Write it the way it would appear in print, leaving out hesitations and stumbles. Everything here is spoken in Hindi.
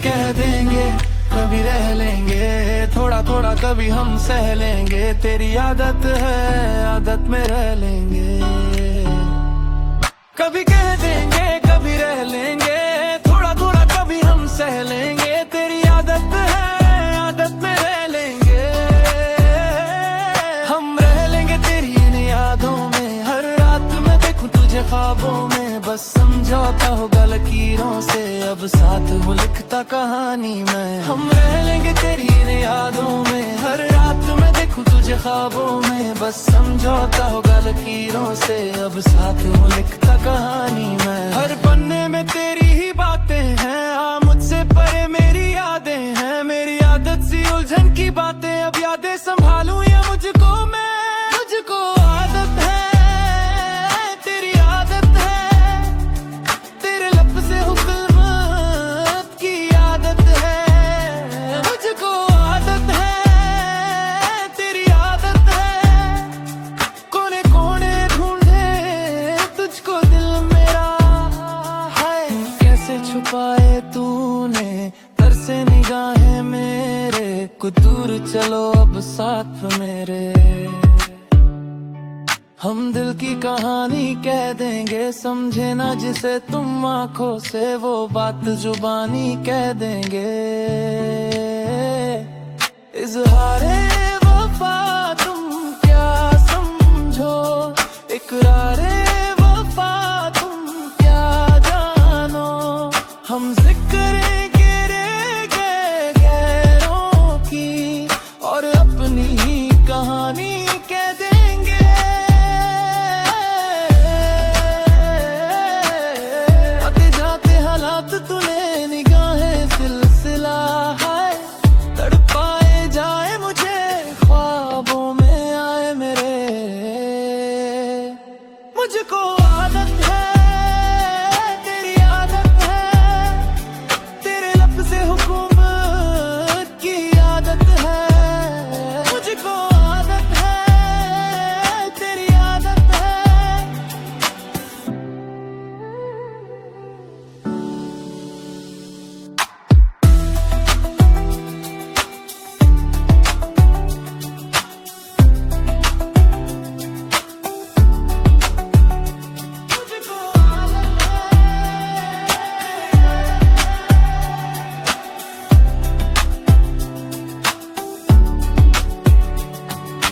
कह देंगे, कभी रह लेंगे, थोड़ा थोड़ा कभी हम सह लेंगे। तेरी आदत है, आदत में रह लेंगे। कभी कह देंगे, कभी रह लेंगे, थोड़ा थोड़ा कभी हम सह लेंगे। तेरी आदत है, आदत में रह लेंगे। हम रह लेंगे तेरी इन यादों में, हर रात में देखूं तुझे ख्वाबों में। बस समझौता होगा लकीरों से, अब साथ वो लिखता कहानी में। हम रह लेंगे तेरी इन यादों में, हर रात में देखूं तुझे ख्वाबों में। बस समझौता होगा लकीरों से, अब साथ वो लिखता कहानी में। हर पन्ने में तेरी ही बातें हैं, मुझसे परे मेरी यादें हैं। मेरी आदत सी उलझन की बातें, अब यादें संभालूं या मुझको मैं। मुझको आदत है, तेरी आदत है, तेरे लब से हुक्म की आदत है। मुझको आदत है, तेरी आदत है, कोने कोने ढूंढे तुझको दिल मेरा है। कैसे छुपाए तूने तरसे निगाहें मेरे, कुछ दूर चलो अब साथ मेरे। हम दिल की कहानी कह देंगे, समझे ना जिसे तुम आंखों से, वो बात जुबानी कह देंगे। इज़हारे